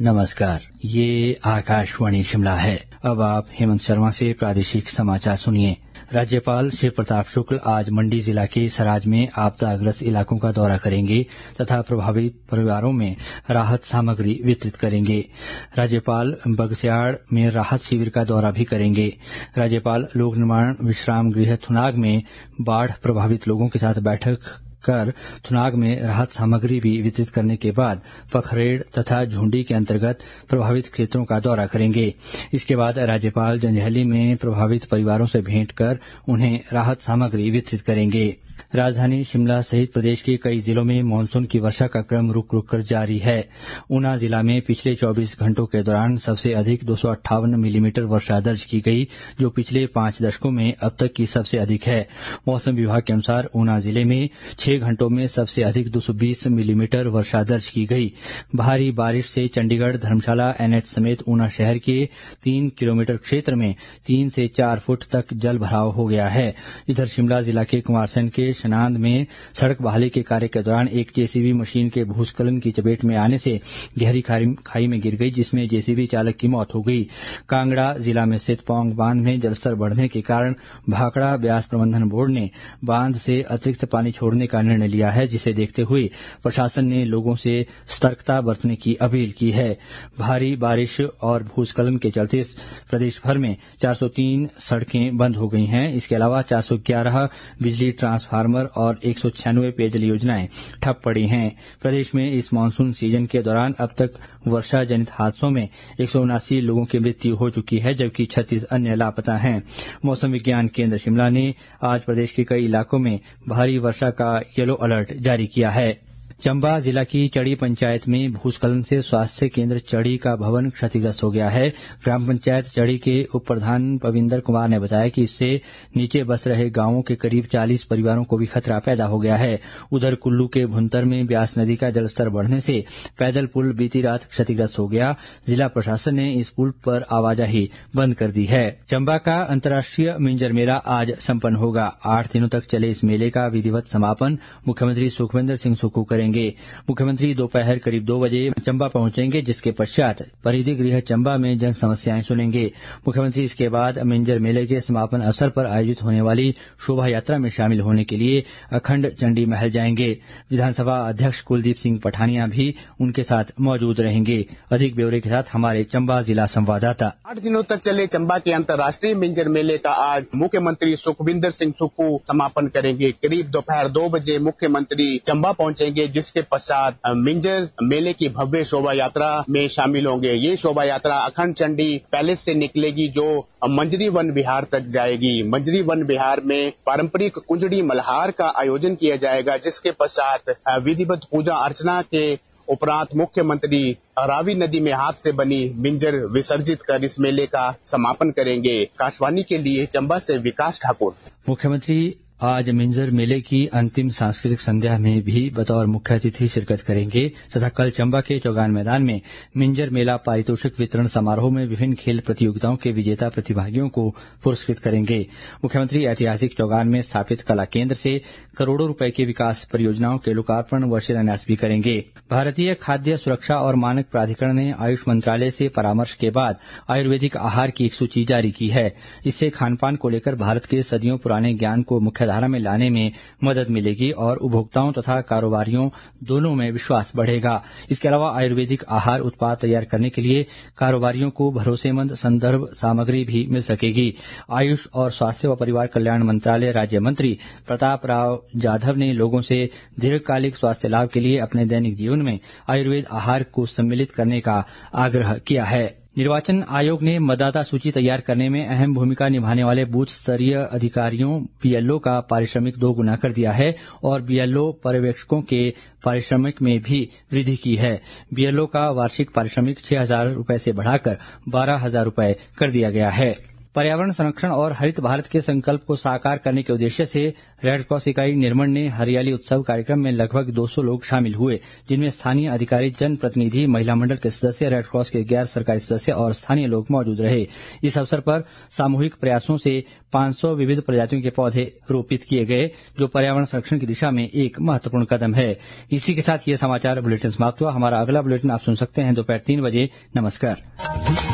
नमस्कार, ये आकाशवाणी शिमला है। अब आप हेमंत शर्मा से प्रादेशिक समाचार सुनिए। राज्यपाल शिव प्रताप शुक्ल आज मंडी जिला के सराज में आपदाग्रस्त इलाकों का दौरा करेंगे तथा प्रभावित परिवारों में राहत सामग्री वितरित करेंगे। राज्यपाल बगस्याड़ में राहत शिविर का दौरा भी करेंगे। राज्यपाल लोक निर्माण विश्राम गृह थुनाग में बाढ़ प्रभावित लोगों के साथ बैठक कर थुनाग में राहत सामग्री भी वितरित करने के बाद पखरेड़ तथा झुंडी के अंतर्गत प्रभावित क्षेत्रों का दौरा करेंगे। इसके बाद राज्यपाल जंजैहली में प्रभावित परिवारों से भेंट कर उन्हें राहत सामग्री वितरित करेंगे। राजधानी शिमला सहित प्रदेश के कई जिलों में मानसून की वर्षा का क्रम रुक रुक कर जारी है। ऊना जिला में पिछले 24 घंटों के दौरान सबसे अधिक 258 मिलीमीटर वर्षा दर्ज की गई, जो पिछले 5 दशकों में अब तक की सबसे अधिक है। मौसम विभाग के अनुसार ऊना जिले में 6 घंटों में सबसे अधिक 220 मिलीमीटर वर्षा दर्ज की गई। भारी बारिश से चंडीगढ़ धर्मशाला एनएच समेत ऊना शहर के 3 किलोमीटर क्षेत्र में 3 से 4 फुट तक जल भराव हो गया है। इधर शिमला जिला के कुमारसैन के शनांद में सड़क बहाली के कार्य के दौरान एक जेसीबी मशीन के भूस्खलन की चपेट में आने से गहरी खाई में गिर गई, जिसमें जेसीबी चालक की मौत हो गई। कांगड़ा जिला में स्थित पौंग बांध में जलस्तर बढ़ने के कारण भाखड़ा ब्यास प्रबंधन बोर्ड ने बांध से अतिरिक्त पानी छोड़ने का निर्णय लिया है, जिसे देखते हुए प्रशासन ने लोगों से सतर्कता बरतने की अपील की है। भारी बारिश और भूस्खलन के चलते प्रदेश भर में 403 सड़कें बंद हो गई हैं। इसके अलावा 411 बिजली ट्रांसफार्मर और 196 पेयजल योजनाएं ठप पड़ी हैं। प्रदेश में इस मानसून सीजन के दौरान अब तक वर्षा जनित हादसों में 179 लोगों की मृत्यु हो चुकी है, जबकि 36 अन्य लापता हैं। मौसम विज्ञान केंद्र शिमला ने आज प्रदेश के कई इलाकों में भारी वर्षा का येलो अलर्ट जारी किया है। चंबा जिला की चड़ी पंचायत में भूस्खलन से स्वास्थ्य केंद्र चड़ी का भवन क्षतिग्रस्त हो गया है। ग्राम पंचायत चड़ी के उप प्रधान पविंदर कुमार ने बताया कि इससे नीचे बस रहे गांवों के करीब 40 परिवारों को भी खतरा पैदा हो गया है। उधर कुल्लू के भुंतर में ब्यास नदी का जलस्तर बढ़ने से पैदल पुल बीती रात क्षतिग्रस्त हो गया। जिला प्रशासन ने इस पुल पर आवाजाही बंद कर दी है। चंबा का अंतर्राष्ट्रीय मिंजर मेला आज संपन्न होगा। 8 दिनों तक चले इस मेले का विधिवत समापन मुख्यमंत्री सुखविंदर सिंह सुक्खू करेंगे। मुख्यमंत्री दोपहर करीब 2 बजे चंबा पहुंचेंगे, जिसके पश्चात परिधि गृह चंबा में जन समस्याएं सुनेंगे। मुख्यमंत्री इसके बाद मिंजर मेले के समापन अवसर पर आयोजित होने वाली शोभा यात्रा में शामिल होने के लिए अखंड चंडी महल जाएंगे। विधानसभा अध्यक्ष कुलदीप सिंह पठानिया भी उनके साथ मौजूद रहेंगे। अधिक ब्यौरे के साथ हमारे चंबा जिला संवाददाता। 8 दिनों तक चले चंबा के अंतर्राष्ट्रीय मिंजर मेले का आज मुख्यमंत्री सुखविंदर सिंह सुक्खू समापन करेंगे। करीब दोपहर 2 बजे मुख्यमंत्री चंबा पहुंचेंगे, जिसके पश्चात मिंजर मेले की भव्य शोभा यात्रा में शामिल होंगे। ये शोभा यात्रा अखंड चंडी पैलेस से निकलेगी, जो मंजरी वन विहार तक जाएगी। मंजरी वन विहार में पारंपरिक कुंजड़ी मल्हार का आयोजन किया जाएगा, जिसके पश्चात विधिवत पूजा अर्चना के उपरांत मुख्यमंत्री रावी नदी में हाथ से बनी मिंजर विसर्जित कर इस मेले का समापन करेंगे। आकाशवाणी के लिए चंबा से विकास ठाकुर। मुख्यमंत्री आज मिंजर मेले की अंतिम सांस्कृतिक संध्या में भी बतौर मुख्य अतिथि शिरकत करेंगे तथा कल चंबा के चौगान मैदान में मिंजर मेला पारितोषिक वितरण समारोह में विभिन्न खेल प्रतियोगिताओं के विजेता प्रतिभागियों को पुरस्कृत करेंगे। मुख्यमंत्री ऐतिहासिक चौगान में स्थापित कला केंद्र से करोड़ों रुपए की विकास परियोजनाओं के लोकार्पण व शिलान्यास भी करेंगे। भारतीय खाद्य सुरक्षा और मानक प्राधिकरण ने आयुष मंत्रालय से परामर्श के बाद आयुर्वेदिक आहार की एक सूची जारी की है। इससे खानपान को लेकर भारत के सदियों पुराने ज्ञान को मुख्यधारा में लाने में मदद मिलेगी और उपभोक्ताओं तथा कारोबारियों दोनों में विश्वास बढ़ेगा। इसके अलावा आयुर्वेदिक आहार उत्पाद तैयार करने के लिए कारोबारियों को भरोसेमंद संदर्भ सामग्री भी मिल सकेगी। आयुष और स्वास्थ्य व परिवार कल्याण मंत्रालय राज्य मंत्री प्रताप राव जाधव ने लोगों से दीर्घकालिक स्वास्थ्य लाभ के लिए अपने दैनिक जीवन में आयुर्वेद आहार को सम्मिलित करने का आग्रह किया है। निर्वाचन आयोग ने मतदाता सूची तैयार करने में अहम भूमिका निभाने वाले बूथ स्तरीय अधिकारियों बीएलओ का पारिश्रमिक 2 गुना कर दिया है और बीएलओ पर्यवेक्षकों के पारिश्रमिक में भी वृद्धि की है। बीएलओ का वार्षिक पारिश्रमिक 6,000 रुपए से बढ़ाकर 12,000 रुपए कर दिया गया है। पर्यावरण संरक्षण और हरित भारत के संकल्प को साकार करने के उद्देश्य से रेडक्रॉस इकाई निर्मल ने हरियाली उत्सव कार्यक्रम में लगभग 200 लोग शामिल हुए, जिनमें स्थानीय अधिकारी, जनप्रतिनिधि, महिला मंडल के सदस्य, रेडक्रॉस के गैर सरकारी सदस्य और स्थानीय लोग मौजूद रहे। इस अवसर पर सामूहिक प्रयासों से 500 विविध प्रजातियों के पौधे रोपित किए गए, जो पर्यावरण संरक्षण की दिशा में एक महत्वपूर्ण कदम है। इसी के साथ ये समाचार बुलेटिन समाप्त हुआ। हमारा अगला बुलेटिन आप सुन सकते हैं दोपहर 3 बजे। नमस्कार।